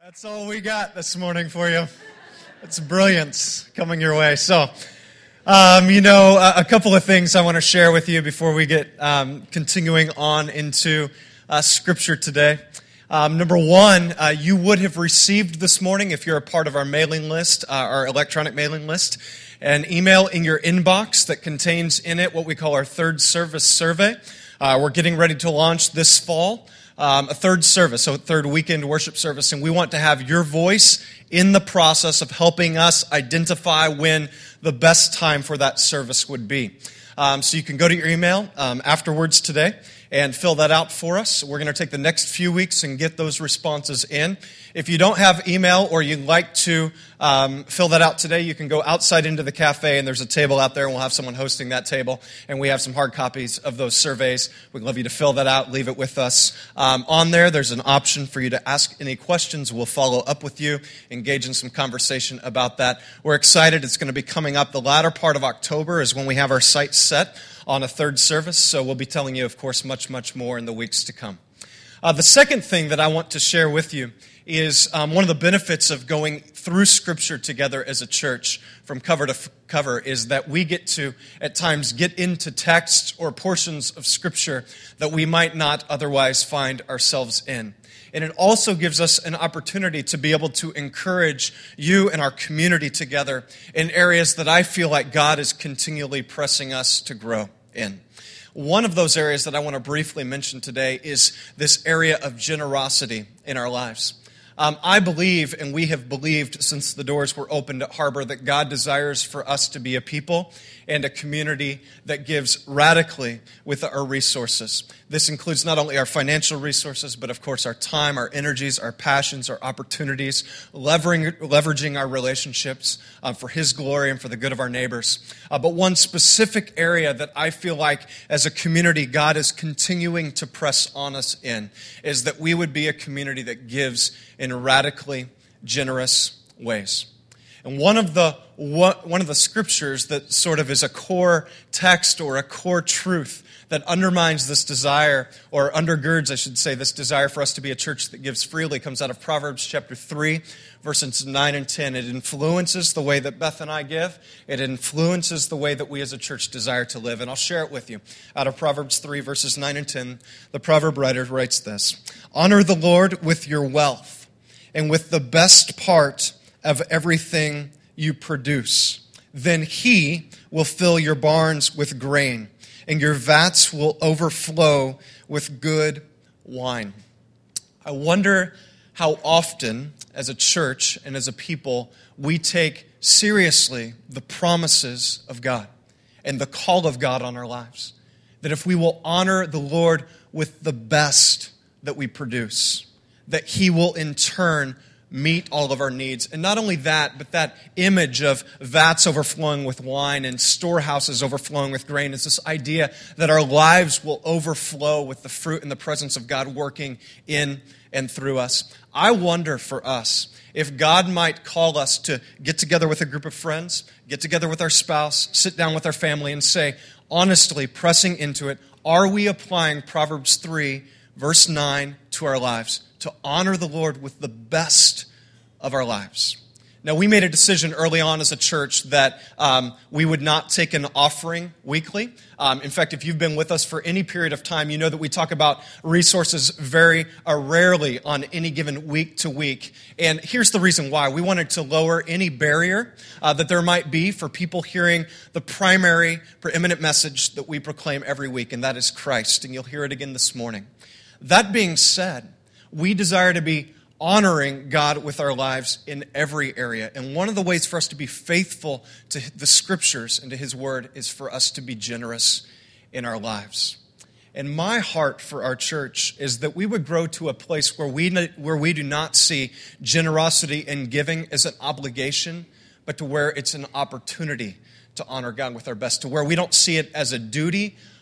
That's all we got this morning for you. It's brilliance coming your way. So, a couple of things I want to share with you before we get continuing on into Scripture today. Number one, you would have received this morning, if you're a part of our mailing list, our electronic mailing list, an email in your inbox that contains in it what we call our third service survey. We're getting ready to launch this fall. A third service, so a third weekend worship service, and we want to have your voice in the process of helping us identify when the best time for that service would be. So you can go to your email afterwards today and fill that out for us. We're going to take the next few weeks and get those responses in. If you don't have email or you'd like to fill that out today, you can go outside into the cafe, and there's a table out there, and we'll have someone hosting that table, and we have some hard copies of those surveys. We'd love you to fill that out, leave it with us. On there's an option for you to ask any questions. We'll follow up with you, engage in some conversation about that. We're excited. It's going to be coming up. The latter part of October is when we have our sights set on a third service, so we'll be telling you, of course, much more in the weeks to come. The second thing that I want to share with you is one of the benefits of going through Scripture together as a church from cover to cover is that we get to, at times, get into texts or portions of Scripture that we might not otherwise find ourselves in. And it also gives us an opportunity to be able to encourage you and our community together in areas that I feel like God is continually pressing us to grow in. One of those areas that I want to briefly mention today is this area of generosity in our lives. I believe, and we have believed since the doors were opened at Harbor, that God desires for us to be a people and a community that gives radically with our resources. This includes not only our financial resources, but of course our time, our energies, our passions, our opportunities, leveraging our relationships for His glory and for the good of our neighbors. But one specific area that I feel like as a community God is continuing to press on us in is that we would be a community that gives in radically generous ways. And one of the scriptures that sort of is a core text or a core truth that undermines this desire, or undergirds, I should say, this desire for us to be a church that gives freely comes out of Proverbs chapter 3, verses 9 and 10. It influences the way that Beth and I give. It influences the way that we as a church desire to live. And I'll share it with you. Out of Proverbs 3, verses 9 and 10, the proverb writer writes this: "Honor the Lord with your wealth and with the best part of everything you produce. Then He will fill your barns with grain, and your vats will overflow with good wine." I wonder how often, as a church and as a people, we take seriously the promises of God and the call of God on our lives. That if we will honor the Lord with the best that we produce, that He will in turn meet all of our needs. And not only that, but that image of vats overflowing with wine and storehouses overflowing with grain is this idea that our lives will overflow with the fruit and the presence of God working in and through us. I wonder for us if God might call us to get together with a group of friends, get together with our spouse, sit down with our family and say, honestly, pressing into it, are we applying Proverbs 3, verse 9 to our lives? To honor the Lord with the best of our lives. Now, we made a decision early on as a church that we would not take an offering weekly. In fact, if you've been with us for any period of time, you know that we talk about resources very rarely on any given week to week. And here's the reason why. We wanted to lower any barrier that there might be for people hearing the primary, preeminent message that we proclaim every week, and that is Christ. And you'll hear it again this morning. That being said, we desire to be honoring God with our lives in every area. And one of the ways for us to be faithful to the Scriptures and to His Word is for us to be generous in our lives. And my heart for our church is that we would grow to a place where we do not see generosity and giving as an obligation, but to where it's an opportunity to honor God with our best, to where we don't see it as a duty,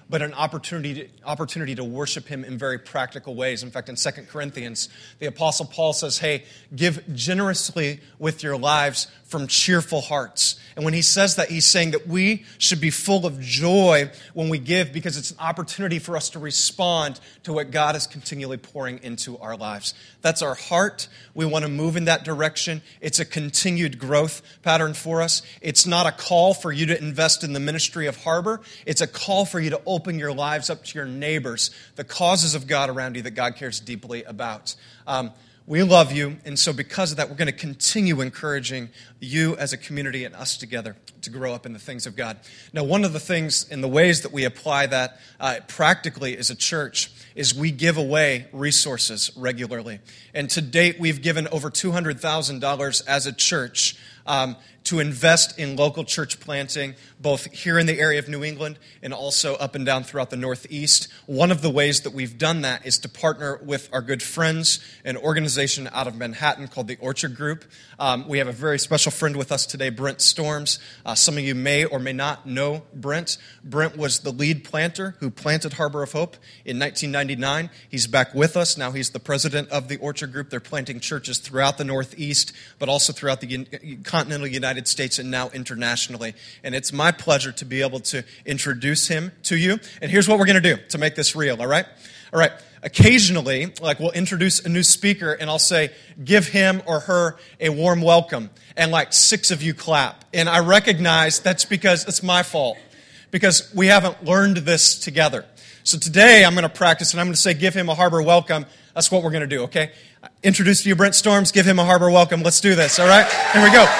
but an opportunity to worship him in very practical ways. In fact, in 2 Corinthians, the Apostle Paul says, hey, give generously with your lives from cheerful hearts. And when he says that, he's saying that we should be full of joy when we give, because it's an opportunity for us to respond to what God is continually pouring into our lives. That's our heart. We want to move in that direction. It's a continued growth pattern for us. It's not a call for you to invest in the ministry of Harbor. It's a call for you to open your lives up to your neighbors, the causes of God around you that God cares deeply about. We love you, and so because of that, we're going to continue encouraging you as a community and us together to grow up in the things of God. Now, one of the things in the ways that we apply that practically as a church is we give away resources regularly. And to date, we've given over $200,000 as a church to invest in local church planting, both here in the area of New England and also up and down throughout the Northeast. One of the ways that we've done that is to partner with our good friends, an organization out of Manhattan called the Orchard Group. We have a very special friend with us today, Brent Storms. Some of you may or may not know Brent. Brent was the lead planter who planted Harbor of Hope in 1999. He's back with us. Now he's the president of the Orchard Group. They're planting churches throughout the Northeast, but also throughout the continental United States and now internationally. And it's my pleasure to be able to introduce him to you. And here's what we're going to do to make this real, all right? All right. Occasionally, we'll introduce a new speaker and I'll say, give him or her a warm welcome. And 6 of you clap. And I recognize that's because it's my fault, because we haven't learned this together. So today I'm going to practice and I'm going to say, give him a Harbor welcome. That's what we're going to do, okay? Introduce to you Brent Storms. Give him a Harbor welcome. Let's do this, all right? Here we go.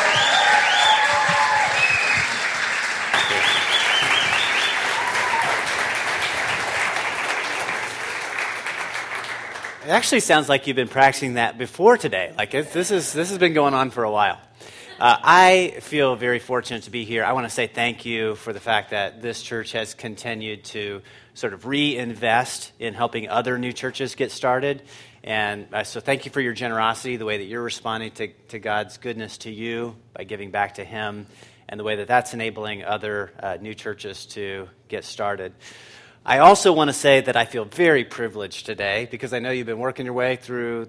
It actually sounds like you've been practicing that before today. This has been going on for a while. I feel very fortunate to be here. I want to say thank you for the fact that this church has continued to sort of reinvest in helping other new churches get started. And so thank you for your generosity, the way that you're responding to God's goodness to you by giving back to Him, and the way that that's enabling other new churches to get started. I also want to say that I feel very privileged today because I know you've been working your way through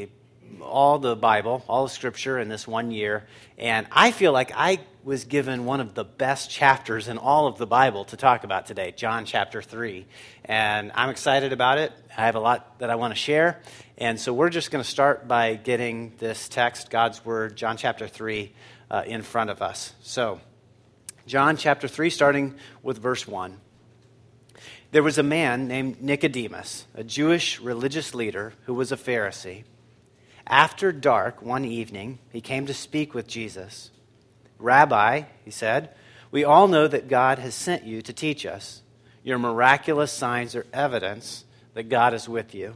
all the Bible, all the Scripture in this 1 year, and I feel like I was given one of the best chapters in all of the Bible to talk about today, John chapter 3, and I'm excited about it. I have a lot that I want to share, and so we're just going to start by getting this text, God's Word, John chapter 3, in front of us. So, John chapter 3, starting with verse 1. There was a man named Nicodemus, a Jewish religious leader who was a Pharisee. After dark one evening, he came to speak with Jesus. Rabbi, he said, we all know that God has sent you to teach us. Your miraculous signs are evidence that God is with you.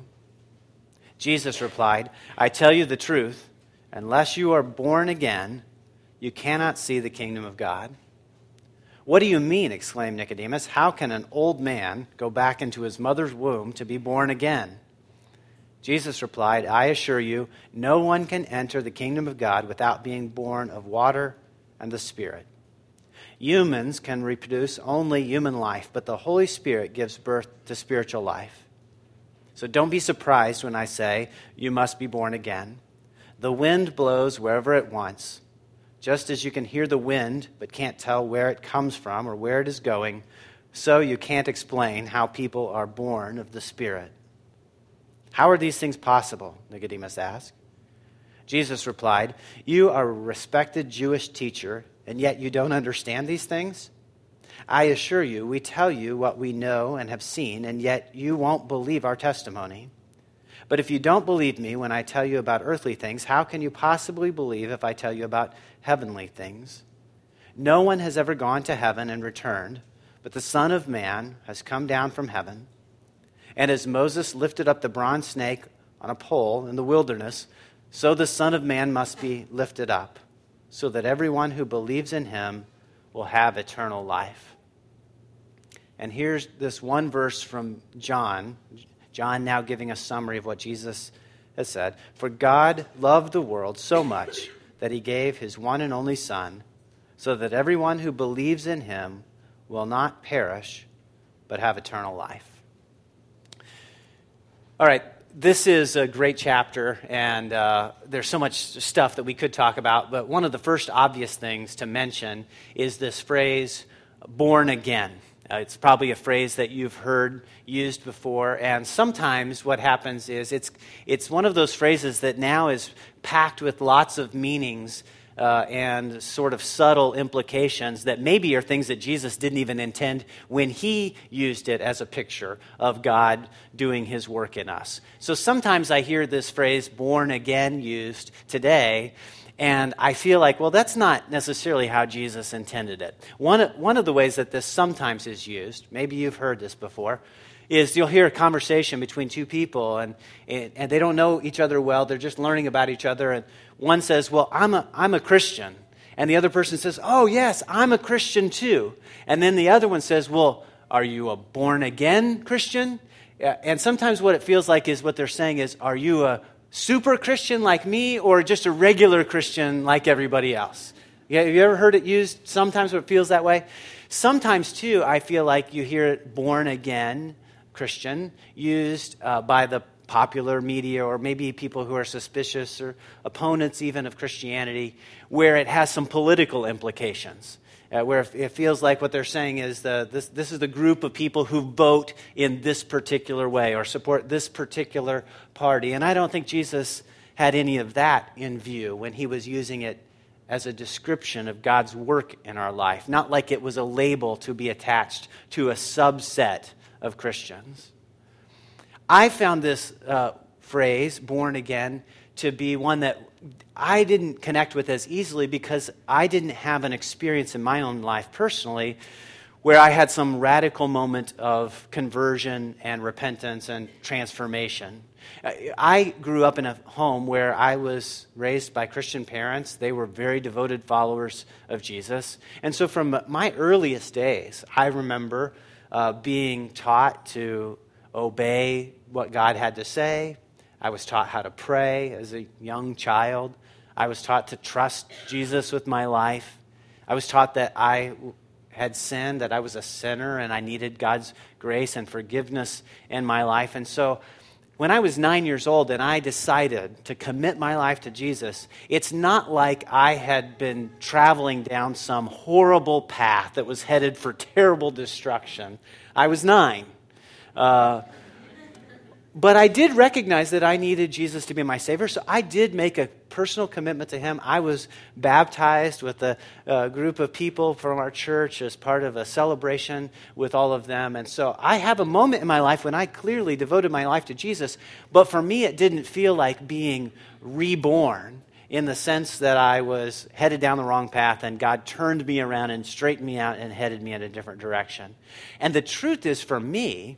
Jesus replied, I tell you the truth, unless you are born again, you cannot see the kingdom of God. What do you mean? Exclaimed Nicodemus. How can an old man go back into his mother's womb to be born again? Jesus replied, I assure you, no one can enter the kingdom of God without being born of water and the Spirit. Humans can reproduce only human life, but the Holy Spirit gives birth to spiritual life. So don't be surprised when I say you must be born again. The wind blows wherever it wants. Just as you can hear the wind but can't tell where it comes from or where it is going, so you can't explain how people are born of the Spirit. How are these things possible? Nicodemus asked. Jesus replied, you are a respected Jewish teacher, and yet you don't understand these things? I assure you, we tell you what we know and have seen, and yet you won't believe our testimony. But if you don't believe me when I tell you about earthly things, how can you possibly believe if I tell you about heavenly things? No one has ever gone to heaven and returned, but the Son of Man has come down from heaven. And as Moses lifted up the bronze snake on a pole in the wilderness, so the Son of Man must be lifted up, so that everyone who believes in him will have eternal life. And here's this one verse from John now giving a summary of what Jesus has said. For God loved the world so much that he gave his one and only Son, so that everyone who believes in him will not perish, but have eternal life. All right, this is a great chapter, and there's so much stuff that we could talk about, but one of the first obvious things to mention is this phrase, born again. It's probably a phrase that you've heard used before, and sometimes what happens is it's one of those phrases that now is packed with lots of meanings and sort of subtle implications that maybe are things that Jesus didn't even intend when he used it as a picture of God doing his work in us. So sometimes I hear this phrase, born again, used today, and I feel like, well, that's not necessarily how Jesus intended it. One of the ways that this sometimes is used, maybe you've heard this before, is you'll hear a conversation between two people, and they don't know each other well. They're just learning about each other, and one says, well, I'm a Christian. And the other person says, oh, yes, I'm a Christian too. And then the other one says, well, are you a born-again Christian? And sometimes what it feels like is what they're saying is, are you a super Christian like me or just a regular Christian like everybody else? Have you ever heard it used sometimes where it feels that way? Sometimes, too, I feel like you hear it born-again Christian used by the popular media or maybe people who are suspicious or opponents even of Christianity, where it has some political implications, where it feels like what they're saying is this is the group of people who vote in this particular way or support this particular party. And I don't think Jesus had any of that in view when he was using it as a description of God's work in our life, not like it was a label to be attached to a subset of Christians. I found this phrase, born again, to be one that I didn't connect with as easily because I didn't have an experience in my own life personally where I had some radical moment of conversion and repentance and transformation. I grew up in a home where I was raised by Christian parents. They were very devoted followers of Jesus. And so from my earliest days, I remember being taught to obey what God had to say. I was taught how to pray as a young child. I was taught to trust Jesus with my life. I was taught that I had sinned, that I was a sinner, and I needed God's grace and forgiveness in my life. And so when I was 9 years old and I decided to commit my life to Jesus, it's not like I had been traveling down some horrible path that was headed for terrible destruction. I was 9. But I did recognize that I needed Jesus to be my Savior, so I did make a personal commitment to him. I was baptized with a group of people from our church as part of a celebration with all of them. And so I have a moment in my life when I clearly devoted my life to Jesus, but for me it didn't feel like being reborn in the sense that I was headed down the wrong path and God turned me around and straightened me out and headed me in a different direction. And the truth is, for me,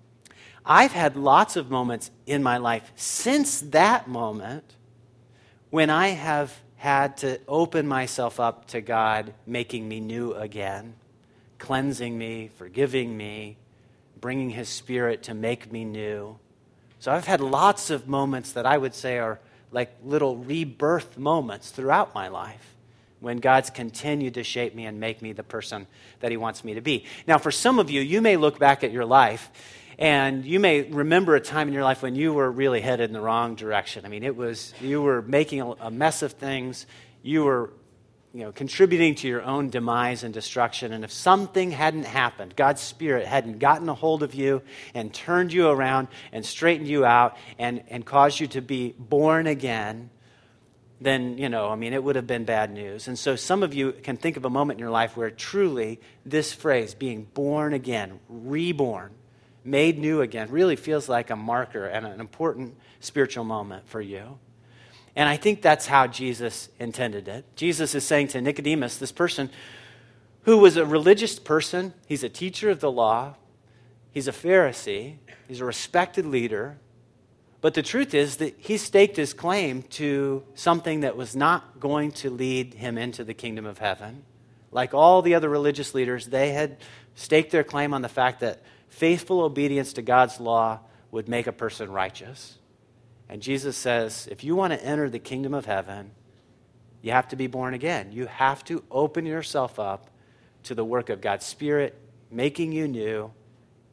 I've had lots of moments in my life since that moment when I have had to open myself up to God making me new again, cleansing me, forgiving me, bringing his Spirit to make me new. So I've had lots of moments that I would say are like little rebirth moments throughout my life when God's continued to shape me and make me the person that he wants me to be. Now, for some of you, you may look back at your life and you may remember a time in your life when you were really headed in the wrong direction. I mean, you were making a mess of things. You were, contributing to your own demise and destruction. And if something hadn't happened, God's Spirit hadn't gotten a hold of you and turned you around and straightened you out and caused you to be born again, then, it would have been bad news. And so some of you can think of a moment in your life where truly this phrase, being born again, reborn, made new again, really feels like a marker and an important spiritual moment for you. And I think that's how Jesus intended it. Jesus is saying to Nicodemus, this person who was a religious person, he's a teacher of the law, he's a Pharisee, he's a respected leader, but the truth is that he staked his claim to something that was not going to lead him into the kingdom of heaven. Like all the other religious leaders, they had staked their claim on the fact that faithful obedience to God's law would make a person righteous. And Jesus says, if you want to enter the kingdom of heaven, you have to be born again. You have to open yourself up to the work of God's Spirit, making you new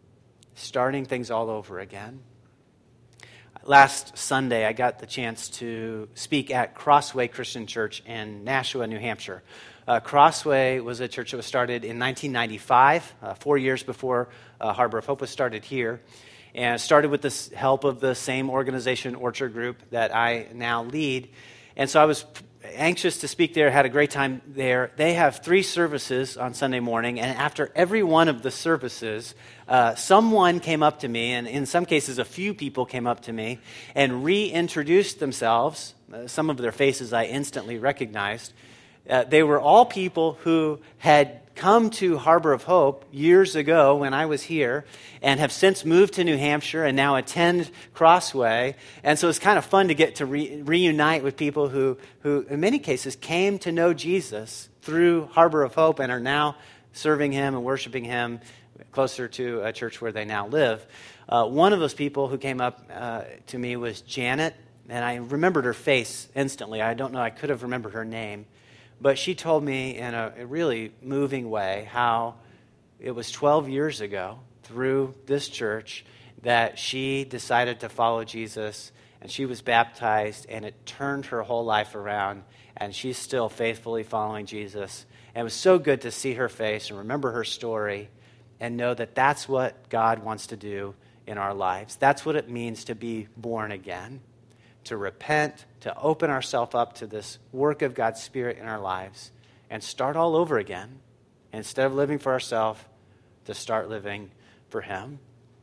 starting things all over again. Last Sunday, I got the chance to speak at Crossway Christian Church in Nashua, New Hampshire. Crossway was a church that was started in 1995, 4 years before Harbor of Hope was started here. And it started with the help of the same organization, Orchard Group, that I now lead. And so I was anxious to speak there, had a great time there. They have 3 services on Sunday morning, and after every one of the services, someone came up to me, and in some cases a few people came up to me, and reintroduced themselves. Some of their faces I instantly recognized. They were all people who had come to Harbor of Hope years ago when I was here and have since moved to New Hampshire and now attend Crossway. And so it's kind of fun to get to reunite with people who in many cases came to know Jesus through Harbor of Hope and are now serving him and worshiping him closer to a church where they now live. One of those people who came up to me was Janet, and I remembered her face instantly. I don't know, I could have remembered her name. But she told me in a really moving way how it was 12 years ago through this church that she decided to follow Jesus, and she was baptized, and it turned her whole life around, and she's still faithfully following Jesus. And it was so good to see her face and remember her story and know that that's what God wants to do in our lives. That's what it means to be born again. To repent, to open ourselves up to this work of God's Spirit in our lives and start all over again. Instead of living for ourselves, to start living for him.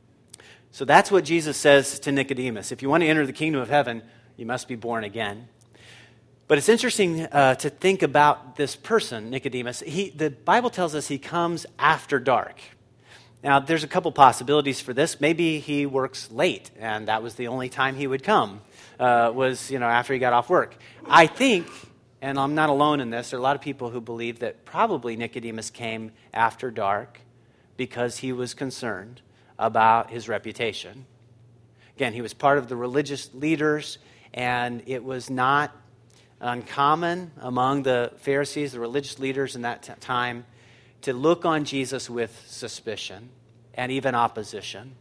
So that's what Jesus says to Nicodemus. If you want to enter the kingdom of heaven, you must be born again. But it's interesting to think about this person, Nicodemus. The Bible tells us he comes after dark. Now, there's a couple possibilities for this. Maybe he works late, and that was the only time he would come, after he got off work. I think, and I'm not alone in this, there are a lot of people who believe that probably Nicodemus came after dark because he was concerned about his reputation. Again, he was part of the religious leaders, and it was not uncommon among the Pharisees, the religious leaders in that time, to look on Jesus with suspicion and even opposition.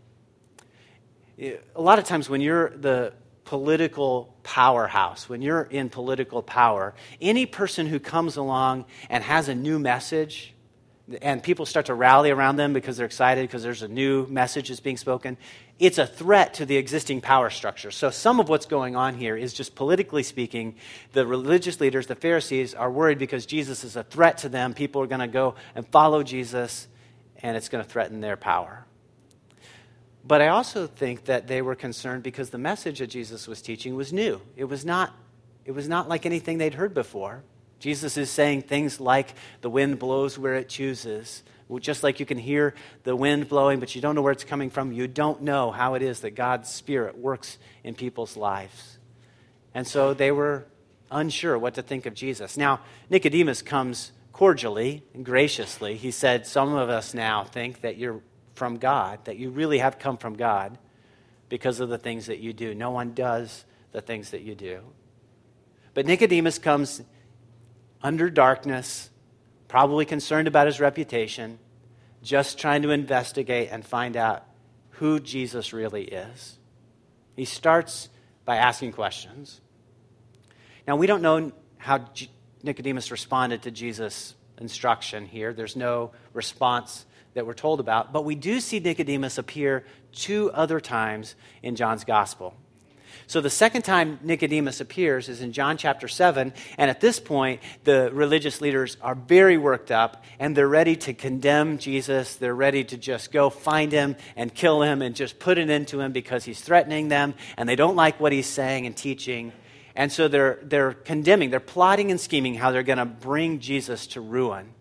A lot of times when you're the political powerhouse, when you're in political power, any person who comes along and has a new message, and people start to rally around them because they're excited because there's a new message that's being spoken, it's a threat to the existing power structure. So some of what's going on here is just politically speaking, the religious leaders, the Pharisees, are worried because Jesus is a threat to them. People are going to go and follow Jesus, and it's going to threaten their power. But I also think that they were concerned because the message that Jesus was teaching was new. It was not like anything they'd heard before. Jesus is saying things like the wind blows where it chooses. Just like you can hear the wind blowing, but you don't know where it's coming from. You don't know how it is that God's Spirit works in people's lives. And so they were unsure what to think of Jesus. Now, Nicodemus comes cordially and graciously. He said, some of us now think that you're from God, that you really have come from God because of the things that you do. No one does the things that you do. But Nicodemus comes under darkness, probably concerned about his reputation, just trying to investigate and find out who Jesus really is. He starts by asking questions. Now, we don't know how Nicodemus responded to Jesus' instruction here. There's no response that we're told about, but we do see Nicodemus appear 2 other times in John's gospel. So the second time Nicodemus appears is in John chapter 7, and at this point, the religious leaders are very worked up, and they're ready to condemn Jesus. They're ready to just go find him and kill him and just put it into him because he's threatening them, and they don't like what he's saying and teaching. And so they're condemning, they're plotting and scheming how they're going to bring Jesus to ruin.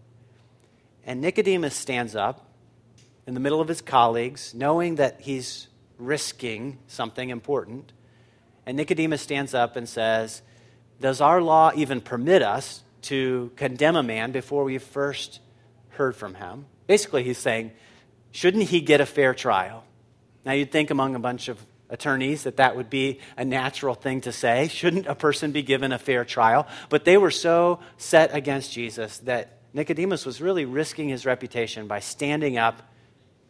And Nicodemus stands up in the middle of his colleagues, knowing that he's risking something important. And Nicodemus stands up and says, does our law even permit us to condemn a man before we've first heard from him? Basically, he's saying, shouldn't he get a fair trial? Now, you'd think among a bunch of attorneys that would be a natural thing to say. Shouldn't a person be given a fair trial? But they were so set against Jesus that Nicodemus was really risking his reputation by standing up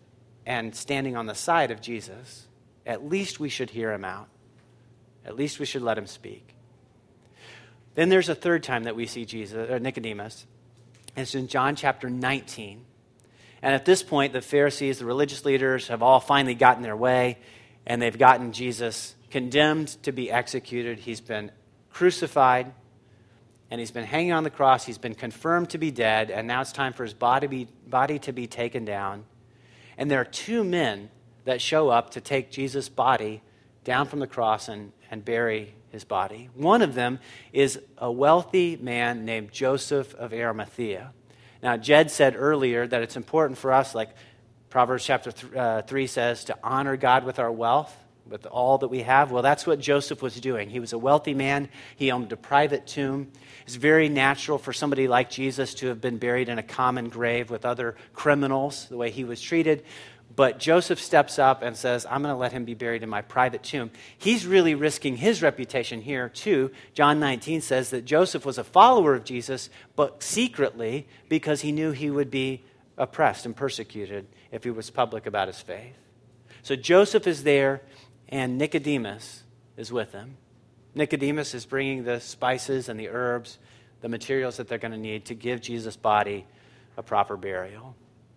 and standing on the side of Jesus, at least we should hear him out. At least we should let him speak. Then there's a third time that we see Nicodemus. And it's in John chapter 19. And at this point, the Pharisees, the religious leaders, have all finally gotten their way, and they've gotten Jesus condemned to be executed. He's been crucified, and he's been hanging on the cross. He's been confirmed to be dead, and now it's time for his body to be taken down. And there are two men that show up to take Jesus' body down from the cross and bury his body. One of them is a wealthy man named Joseph of Arimathea. Now, Jed said earlier that it's important for us, like Proverbs chapter 3 says, to honor God with our wealth, with all that we have. Well, that's what Joseph was doing. He was a wealthy man. He owned a private tomb. It's very natural for somebody like Jesus to have been buried in a common grave with other criminals, the way he was treated. But Joseph steps up and says, I'm going to let him be buried in my private tomb. He's really risking his reputation here, too. John 19 says that Joseph was a follower of Jesus, but secretly, because he knew he would be oppressed and persecuted if he was public about his faith. So Joseph is there, and Nicodemus is with him. Nicodemus is bringing the spices and the herbs, the materials that they're going to need to give Jesus' body a proper burial.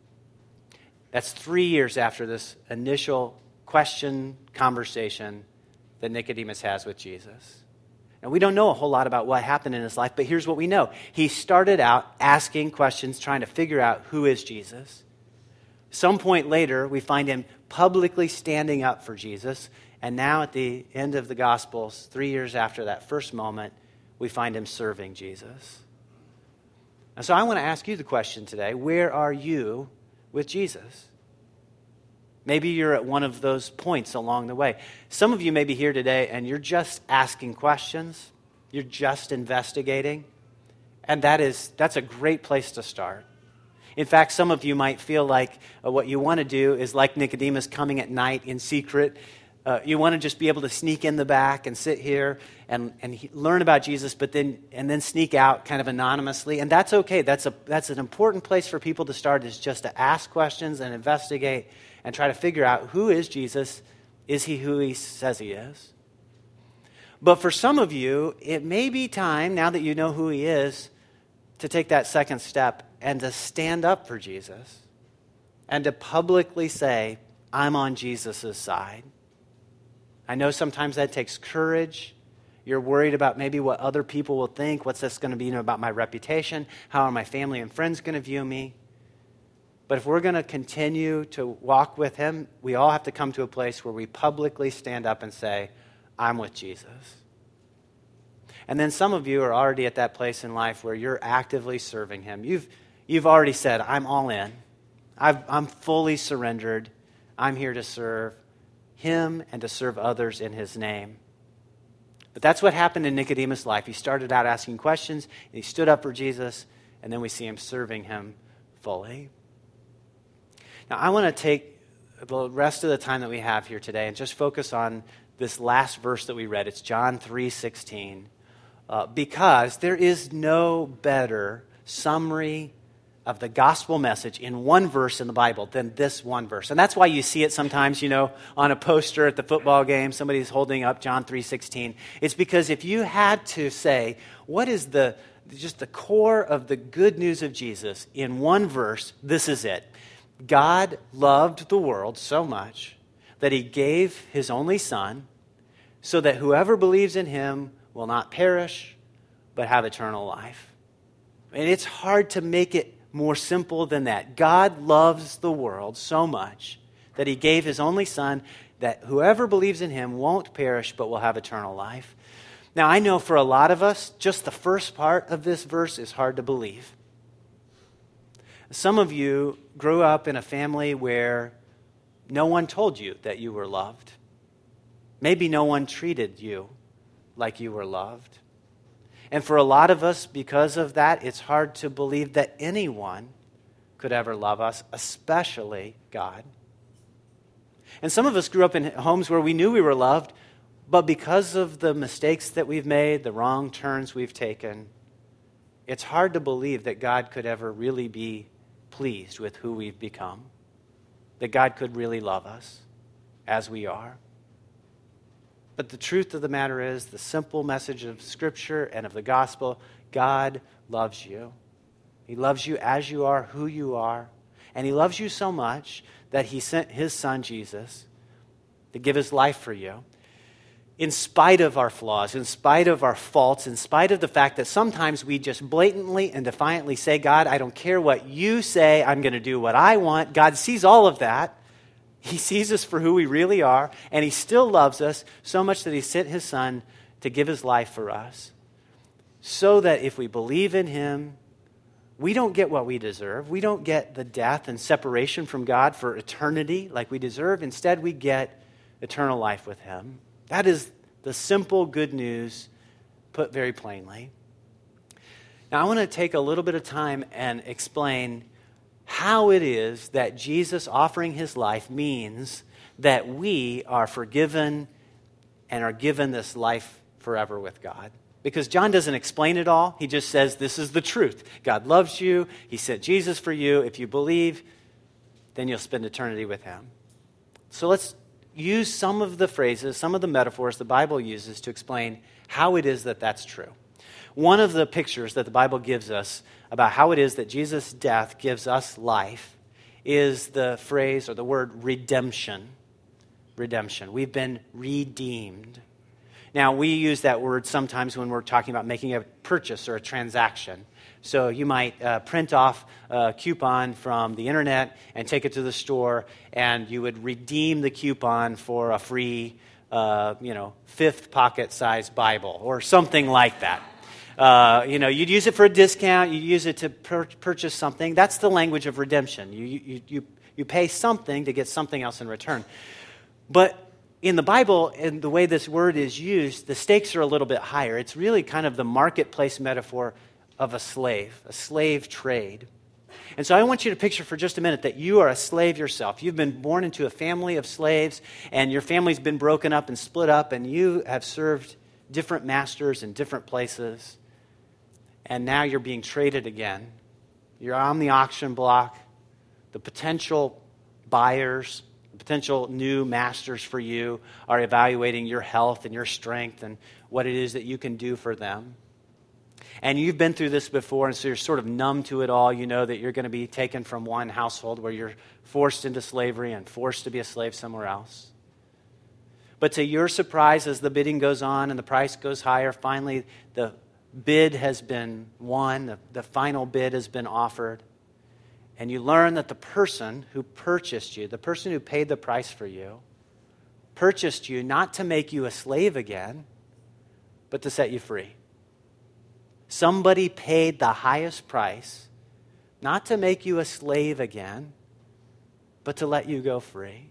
That's 3 years after this initial conversation that Nicodemus has with Jesus. Now, we don't know a whole lot about what happened in his life, but here's what we know. He started out asking questions, trying to figure out who is Jesus. Some point later, we find him publicly standing up for Jesus. And now at the end of the Gospels, 3 years after that first moment, we find him serving Jesus. And so I want to ask you the question today, where are you with Jesus? Maybe you're at one of those points along the way. Some of you may be here today and you're just asking questions. You're just investigating. And that's a great place to start. In fact, some of you might feel like what you want to do is like Nicodemus coming at night in secret. You want to just be able to sneak in the back and sit here and learn about Jesus, but then sneak out kind of anonymously. And that's okay. That's an important place for people to start, is just to ask questions and investigate and try to figure out, who is Jesus? Is he who he says he is? But for some of you, it may be time, now that you know who he is, to take that second step and to stand up for Jesus and to publicly say, I'm on Jesus' side. I know sometimes that takes courage. You're worried about maybe what other people will think. What's this going to be about my reputation? How are my family and friends going to view me? But if we're going to continue to walk with him, we all have to come to a place where we publicly stand up and say, I'm with Jesus. And then some of you are already at that place in life where you're actively serving him. You've already said, I'm all in. I'm fully surrendered. I'm here to serve him and to serve others in his name. But that's what happened in Nicodemus' life. He started out asking questions, and he stood up for Jesus, and then we see him serving him fully. Now, I want to take the rest of the time that we have here today and just focus on this last verse that we read. It's John 3:16. Because there is no better summary of the gospel message in one verse in the Bible than this one verse. And that's why you see it sometimes, on a poster at the football game, somebody's holding up John 3:16. It's because if you had to say, what is just the core of the good news of Jesus in one verse, this is it. God loved the world so much that he gave his only son so that whoever believes in him will not perish but have eternal life. And it's hard to make it more simple than that. God loves the world so much that he gave his only son that whoever believes in him won't perish but will have eternal life. Now, I know for a lot of us, just the first part of this verse is hard to believe. Some of you grew up in a family where no one told you that you were loved. Maybe no one treated you like you were loved. And for a lot of us, because of that, it's hard to believe that anyone could ever love us, especially God. And some of us grew up in homes where we knew we were loved, but because of the mistakes that we've made, the wrong turns we've taken, it's hard to believe that God could ever really be pleased with who we've become. that God could really love us as we are. But the truth of the matter is, the simple message of Scripture and of the gospel, God loves you. He loves you as you are, who you are. And he loves you so much that he sent his son, Jesus, to give his life for you. In spite of our flaws, in spite of our faults, in spite of the fact that sometimes we just blatantly and defiantly say, God, I don't care what you say, I'm going to do what I want. God sees all of that. He sees us for who we really are, and he still loves us so much that he sent his son to give his life for us, so that if we believe in him, we don't get what we deserve. We don't get the death and separation from God for eternity like we deserve. Instead, we get eternal life with him. That is the simple good news put very plainly. Now, I want to take a little bit of time and explain how it is that Jesus offering his life means that we are forgiven and are given this life forever with God. Because John doesn't explain it all. He just says, this is the truth. God loves you. He sent Jesus for you. If you believe, then you'll spend eternity with him. So let's use some of the phrases, some of the metaphors the Bible uses to explain how it is that that's true. One of the pictures that the Bible gives us about how it is that Jesus' death gives us life is the phrase or the word redemption. Redemption. We've been redeemed. Now, we use that word sometimes when we're talking about making a purchase or a transaction. So you might print off a coupon from the internet and take it to the store, and you would redeem the coupon for a free, fifth pocket-sized Bible or something like that. You'd use it for a discount. You'd use it to purchase something. That's the language of redemption. You pay something to get something else in return. But in the Bible, and the way this word is used, the stakes are a little bit higher. It's really kind of the marketplace metaphor of a slave trade. And so I want you to picture for just a minute that you are a slave yourself. You've been born into a family of slaves, and your family's been broken up and split up, and you have served different masters in different places, and now you're being traded again. You're on the auction block. The potential buyers, potential new masters for you are evaluating your health and your strength and what it is that you can do for them. And you've been through this before, and so you're sort of numb to it all. You know that you're going to be taken from one household where you're forced into slavery and forced to be a slave somewhere else. But to your surprise, as the bidding goes on and the price goes higher, finally the bid has been won, the final bid has been offered. And you learn that the person who purchased you, the person who paid the price for you, purchased you not to make you a slave again, but to set you free. Somebody paid the highest price, not to make you a slave again, but to let you go free.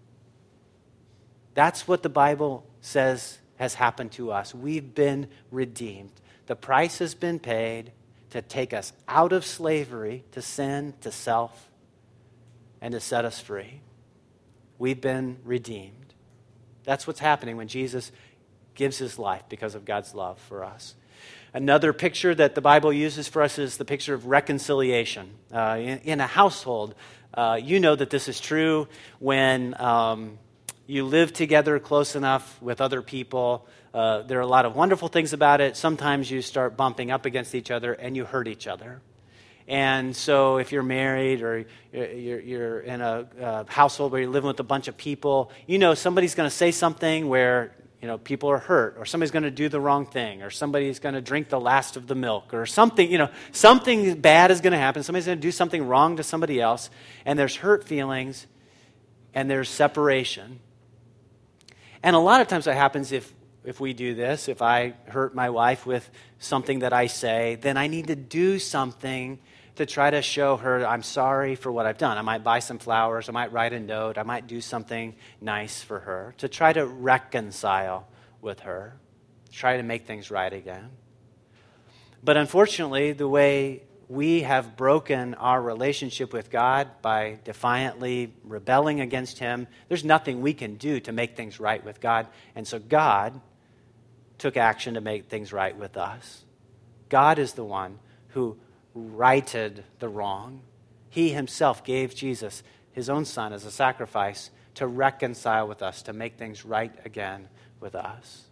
That's what the Bible says has happened to us. We've been redeemed. The price has been paid to take us out of slavery, to sin, to self, and to set us free. We've been redeemed. That's what's happening when Jesus gives his life because of God's love for us. Another picture that the Bible uses for us is the picture of reconciliation. In a household, you know that this is true when you live together close enough with other people. There are a lot of wonderful things about it. Sometimes you start bumping up against each other and you hurt each other. And so if you're married or you're in a household where you're living with a bunch of people, you know somebody's going to say something where people are hurt, or somebody's going to do the wrong thing, or somebody's going to drink the last of the milk, or something, something bad is going to happen. Somebody's going to do something wrong to somebody else, and there's hurt feelings, and there's separation. And a lot of times what happens if we do this, if I hurt my wife with something that I say, then I need to do something to try to show her I'm sorry for what I've done. I might buy some flowers, I might write a note, I might do something nice for her to try to reconcile with her, try to make things right again. But unfortunately, the way we have broken our relationship with God by defiantly rebelling against him, there's nothing we can do to make things right with God. And so God took action to make things right with us. God is the one who righted the wrong. He himself gave Jesus his own son as a sacrifice to reconcile with us, to make things right again with us.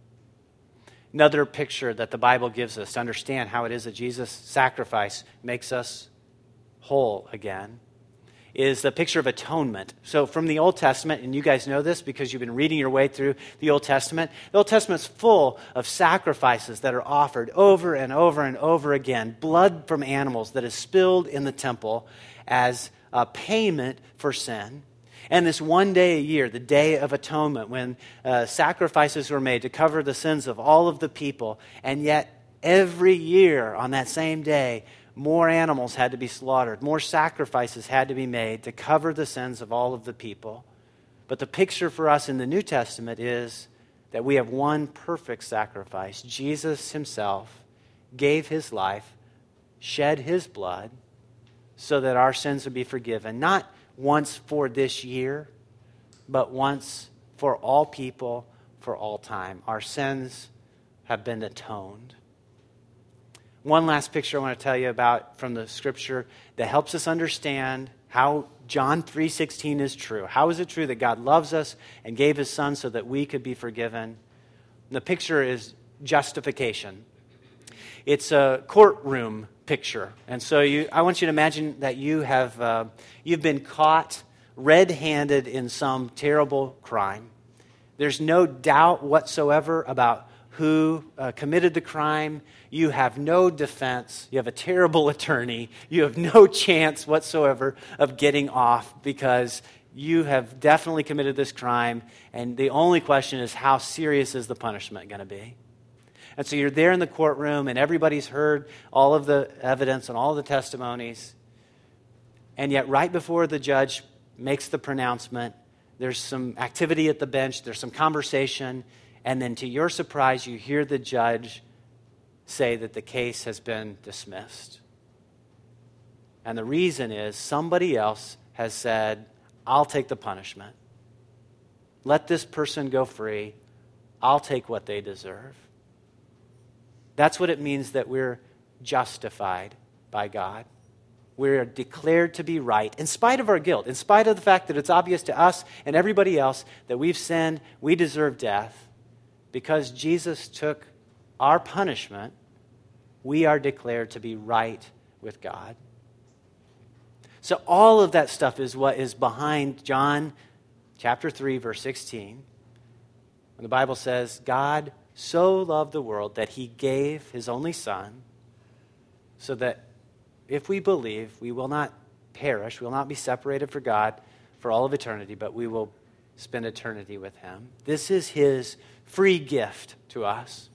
Another picture that the Bible gives us to understand how it is that Jesus' sacrifice makes us whole again is the picture of atonement. So from the Old Testament, and you guys know this because you've been reading your way through the Old Testament's full of sacrifices that are offered over and over and over again, blood from animals that is spilled in the temple as a payment for sin. And this one day a year, the Day of Atonement, when sacrifices were made to cover the sins of all of the people, and yet every year on that same day, more animals had to be slaughtered, more sacrifices had to be made to cover the sins of all of the people. But the picture for us in the New Testament is that we have one perfect sacrifice. Jesus himself gave his life, shed his blood, so that our sins would be forgiven, not once for this year, but once for all people, for all time. Our sins have been atoned. One last picture I want to tell you about from the scripture that helps us understand how John 3:16 is true. How is it true that God loves us and gave his son so that we could be forgiven? The picture is justification. It's a courtroom picture. And so I want you to imagine that you've been caught red-handed in some terrible crime. There's no doubt whatsoever about who committed the crime. You have no defense. You have a terrible attorney. You have no chance whatsoever of getting off because you have definitely committed this crime, and the only question is, how serious is the punishment going to be? And so you're there in the courtroom, and everybody's heard all of the evidence and all of the testimonies, and yet right before the judge makes the pronouncement, there's some activity at the bench, there's some conversation, and then to your surprise, you hear the judge say that the case has been dismissed. And the reason is somebody else has said, I'll take the punishment. Let this person go free. I'll take what they deserve. That's what it means that we're justified by God. We're declared to be right in spite of our guilt, in spite of the fact that it's obvious to us and everybody else that we've sinned, we deserve death. Because Jesus took our punishment, we are declared to be right with God. So all of that stuff is what is behind John chapter 3, verse 16. When the Bible says, God so loved the world that he gave his only son so that if we believe, we will not perish, we will not be separated from God for all of eternity, but we will spend eternity with him. This is his free gift to us.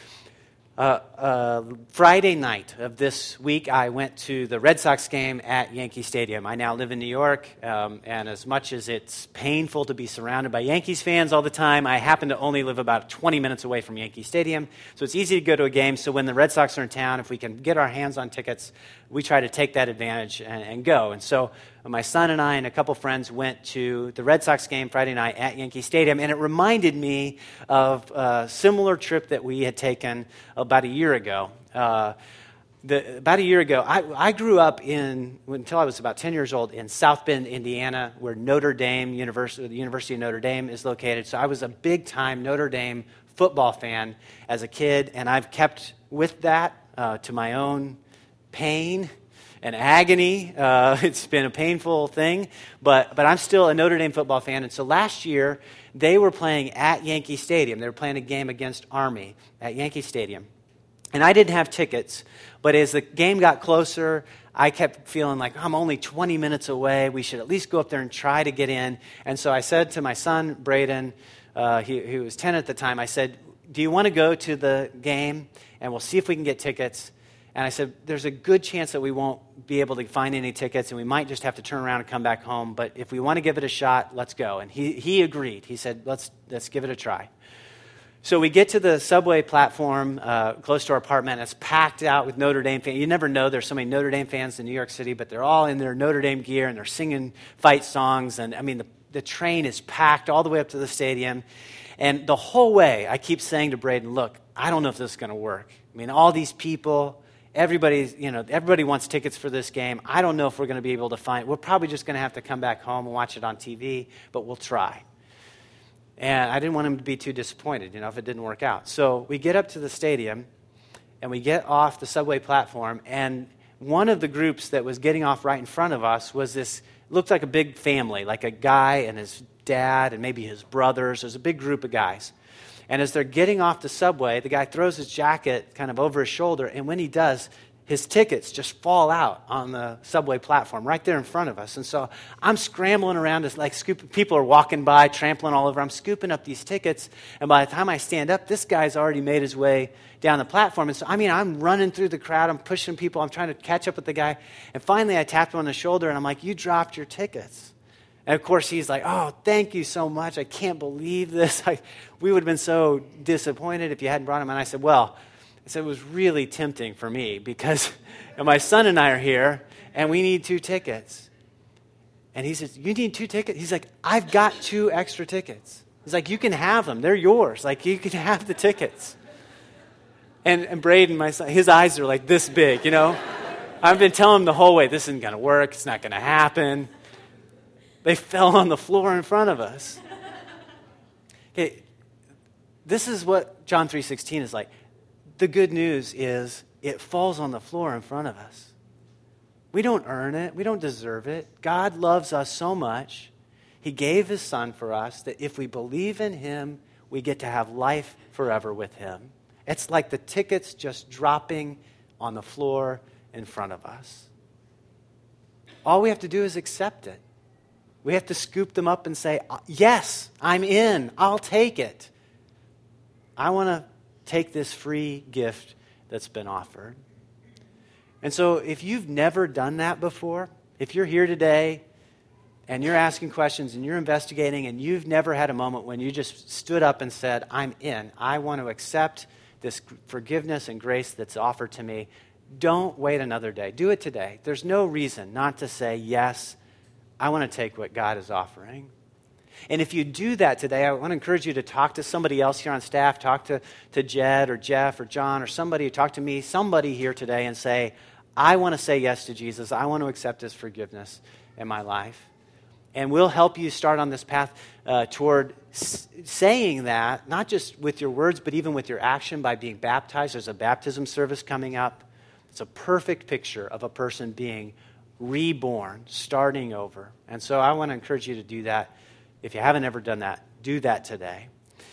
Friday night of this week, I went to the Red Sox game at Yankee Stadium. I now live in New York, and as much as it's painful to be surrounded by Yankees fans all the time, I happen to only live about 20 minutes away from Yankee Stadium, so it's easy to go to a game. So when the Red Sox are in town, if we can get our hands on tickets, we try to take that advantage and go. And so my son and I and a couple friends went to the Red Sox game Friday night at Yankee Stadium, and it reminded me of a similar trip that we had taken about a year ago. About a year ago, I grew up until I was about 10 years old, in South Bend, Indiana, where the University of Notre Dame is located. So I was a big-time Notre Dame football fan as a kid, and I've kept with that to my own pain and agony. It's been a painful thing, but I'm still a Notre Dame football fan. And so last year, they were playing at Yankee Stadium. They were playing a game against Army at Yankee Stadium. And I didn't have tickets, but as the game got closer, I kept feeling like, I'm only 20 minutes away. We should at least go up there and try to get in. And so I said to my son, Braden, he was 10 at the time, I said, do you want to go to the game? And we'll see if we can get tickets. And I said, there's a good chance that we won't be able to find any tickets, and we might just have to turn around and come back home. But if we want to give it a shot, let's go. And he agreed. He said, let's give it a try. So we get to the subway platform close to our apartment. It's packed out with Notre Dame fans. You never know there's so many Notre Dame fans in New York City, but they're all in their Notre Dame gear, and they're singing fight songs. And I mean, the train is packed all the way up to the stadium. And the whole way, I keep saying to Braden, look, I don't know if this is going to work. I mean, all these people, everybody wants tickets for this game. I don't know if we're going to be able to find. We're probably just going to have to come back home and watch it on TV, but we'll try. And I didn't want him to be too disappointed, if it didn't work out. So we get up to the stadium, and we get off the subway platform, and one of the groups that was getting off right in front of us was looked like a big family, like a guy and his dad and maybe his brothers. There's a big group of guys. And as they're getting off the subway, the guy throws his jacket kind of over his shoulder, and when he does, his tickets just fall out on the subway platform right there in front of us. And so I'm scrambling around, people are walking by, trampling all over. I'm scooping up these tickets, and by the time I stand up, this guy's already made his way down the platform. And so, I'm running through the crowd, I'm pushing people, I'm trying to catch up with the guy, and finally I tapped him on the shoulder, and I'm like, "You dropped your tickets." And of course, he's like, "Oh, thank you so much. I can't believe this. We would have been so disappointed if you hadn't brought him." And I said, it was really tempting for me because my son and I are here, and we need 2 tickets. And he says, "You need 2 tickets?" He's like, "I've got 2 extra tickets." He's like, "You can have them. They're yours. You can have the tickets." And Braden, my son, his eyes are like this big, I've been telling him the whole way, this isn't going to work. It's not going to happen. They fell on the floor in front of us. Okay, this is what John 3:16 is like. The good news is it falls on the floor in front of us. We don't earn it. We don't deserve it. God loves us so much. He gave his son for us that if we believe in him, we get to have life forever with him. It's like the tickets just dropping on the floor in front of us. All we have to do is accept it. We have to scoop them up and say, "Yes, I'm in. I'll take it. I want to take this free gift that's been offered." And so if you've never done that before, if you're here today and you're asking questions and you're investigating and you've never had a moment when you just stood up and said, "I'm in. I want to accept this forgiveness and grace that's offered to me," don't wait another day. Do it today. There's no reason not to say, "Yes, I want to take what God is offering." And if you do that today, I want to encourage you to talk to somebody else here on staff. Talk to Jed or Jeff or John or somebody. Talk to me, somebody here today, and say, "I want to say yes to Jesus. I want to accept his forgiveness in my life." And we'll help you start on this path toward saying that, not just with your words, but even with your action by being baptized. There's a baptism service coming up. It's a perfect picture of a person being reborn, starting over. And so I want to encourage you to do that. If you haven't ever done that, do that today.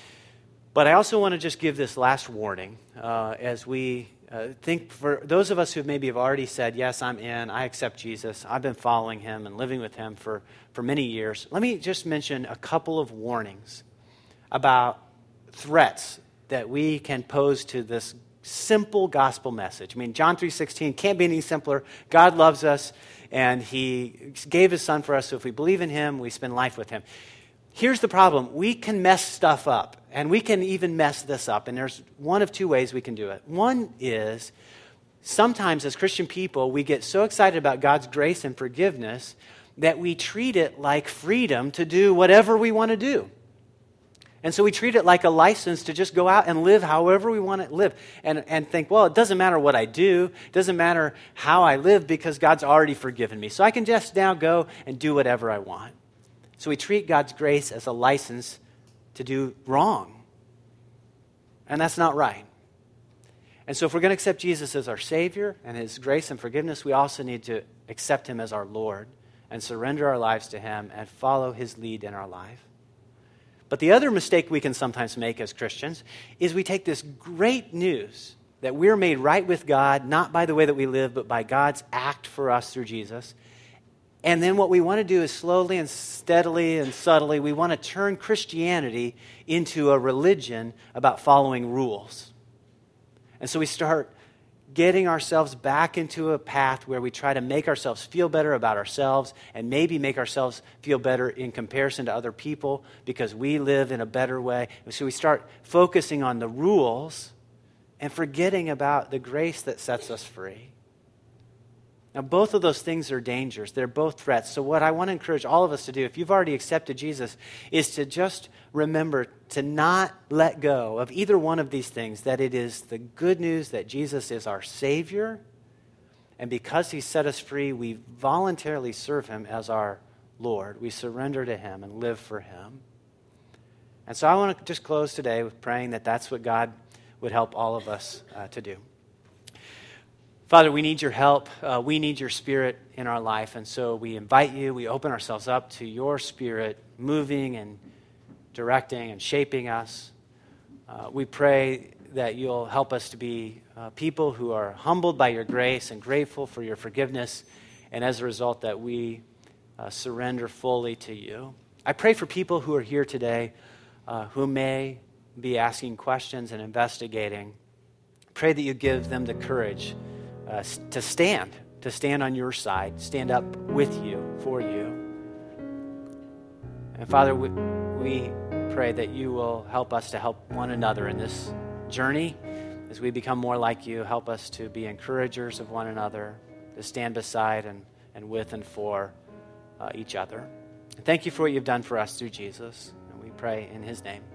But I also want to just give this last warning as we think for those of us who maybe have already said, "Yes, I'm in, I accept Jesus, I've been following him and living with him for many years." Let me just mention a couple of warnings about threats that we can pose to this simple gospel message. John 3:16 can't be any simpler. God loves us, and he gave his son for us, so if we believe in him, we spend life with him. Here's the problem. We can mess stuff up, and we can even mess this up, and there's one of 2 ways we can do it. One is sometimes as Christian people, we get so excited about God's grace and forgiveness that we treat it like freedom to do whatever we want to do. And so we treat it like a license to just go out and live however we want to live and think, well, it doesn't matter what I do. It doesn't matter how I live because God's already forgiven me. So I can just now go and do whatever I want. So we treat God's grace as a license to do wrong. And that's not right. And so if we're going to accept Jesus as our Savior and his grace and forgiveness, we also need to accept him as our Lord and surrender our lives to him and follow his lead in our life. But the other mistake we can sometimes make as Christians is we take this great news that we're made right with God, not by the way that we live, but by God's act for us through Jesus. And then what we want to do is slowly and steadily and subtly, we want to turn Christianity into a religion about following rules. And so we start getting ourselves back into a path where we try to make ourselves feel better about ourselves and maybe make ourselves feel better in comparison to other people because we live in a better way. And so we start focusing on the rules and forgetting about the grace that sets us free. Now, both of those things are dangers. They're both threats. So what I want to encourage all of us to do, if you've already accepted Jesus, is to just remember to not let go of either one of these things, that it is the good news that Jesus is our Savior And because he set us free, we voluntarily serve him as our Lord. We surrender to him and live for him. And so I want to just close today with praying that that's what God would help all of us to do. Father, we need your help. We need your Spirit in our life. And so we invite you, we open ourselves up to your Spirit moving and directing and shaping us. We pray that you'll help us to be people who are humbled by your grace and grateful for your forgiveness, and as a result that we surrender fully to you. I pray for people who are here today who may be asking questions and investigating. Pray that you give them the courage to stand on your side, stand up with you, for you. And Father, we pray that you will help us to help one another in this journey. As we become more like you, help us to be encouragers of one another, to stand beside and with and for each other. And thank you for what you've done for us through Jesus. And we pray in his name.